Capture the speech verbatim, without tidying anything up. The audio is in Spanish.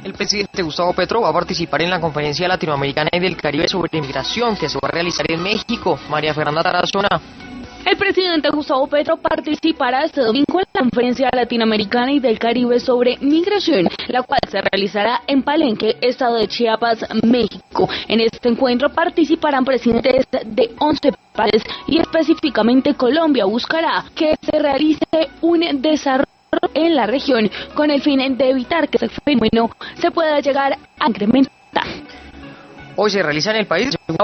El presidente Gustavo Petro va a participar en la Conferencia Latinoamericana y del Caribe sobre Inmigración que se va a realizar en México. María Fernanda Tarazona. El presidente Gustavo Petro participará este domingo en la Conferencia Latinoamericana y del Caribe sobre Migración, la cual se realizará en Palenque, estado de Chiapas, México. En este encuentro participarán presidentes de once países y específicamente Colombia buscará que se realice un desarrollo en la región con el fin de evitar que ese fenómeno se pueda llegar a incrementar. Hoy se realiza en el país